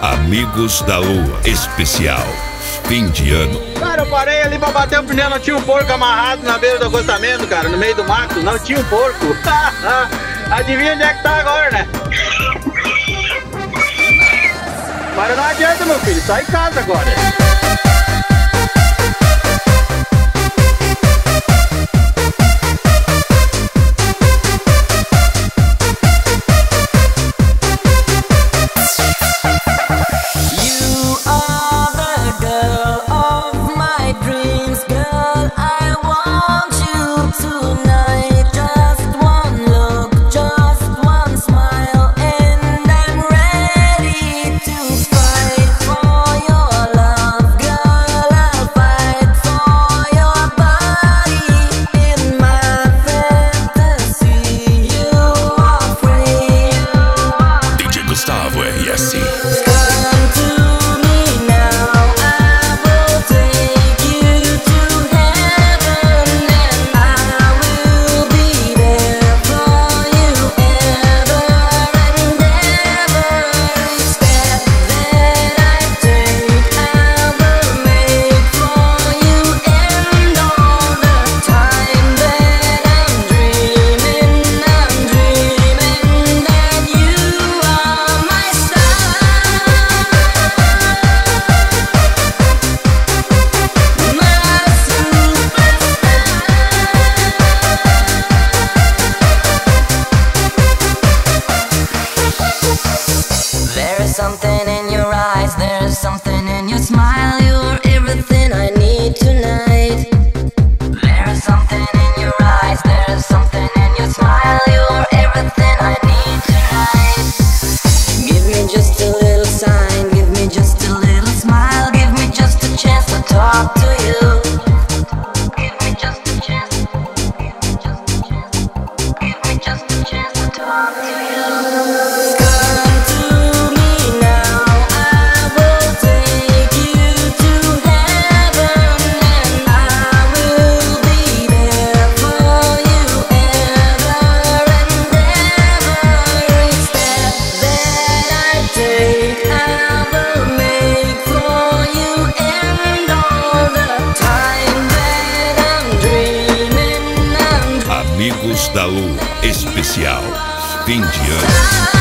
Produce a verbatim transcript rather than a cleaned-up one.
Amigos da Lua Especial Fim de Ano. Cara, eu parei ali pra bater o pneu, não tinha um porco amarrado na beira do acostamento, cara, no meio do mato, não tinha um porco. Adivinha onde é que tá agora, né? Mas não adianta, meu filho, sai em casa agora. Something in your eyes, there's something in your smile. You're everything I need tonight. There is something in your eyes, there's something in your smile. You're everything I need tonight. Give me just a little sign, give me just a little smile. Give me just a chance to talk to you. Give me just a chance, give me just a chance, give me just a chance to talk to you. Amigos da Lua Especial Fim de Ano.